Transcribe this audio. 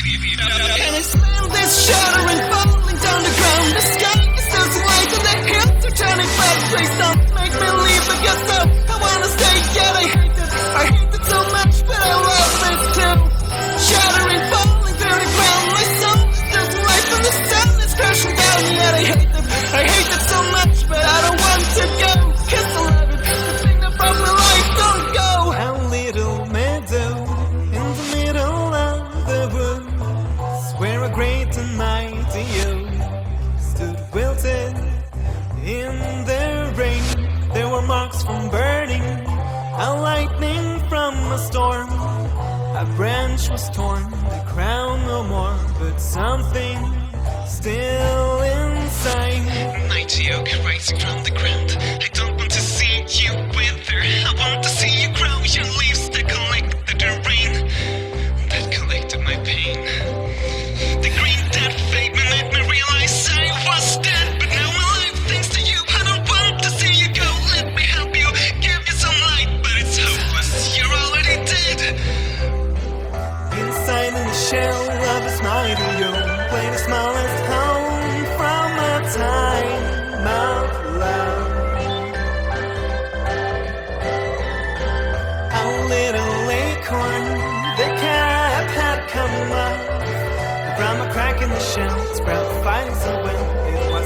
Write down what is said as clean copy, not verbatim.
Can I smell this shattering, falling down the ground? The sky is so white and the hills are turning black. Please don't make me leave the ghetto. I wanna stay, yet I hate it so much, but I love it too. Shattering, falling through the ground. My soul is so light and the sun is crashing down. Yet I hate it so much, but I don't want to go. 'Cause I love it, the thing that brought my life don't go. A little meadow in the middle of the woods, where a great and mighty oak stood wilted in the rain. There were marks from burning, a lightning from a storm. A branch was torn, the crown no more, but something still inside. Mighty oak rising from the ground. I don't want to see you wither. I want to see you grow. Your leaves that collected the rain, that collected my pain. The green dead fade made me realize I was dead, but now I'm alive thanks to you. I don't want to see you go. Let me help you, give you some light, but it's hopeless. You're already dead. Inside in the shell of a mighty oak, play the smallest home from a time of love. A little acorn, the cap had come up from a crack in the shell, sprout fighting so well. It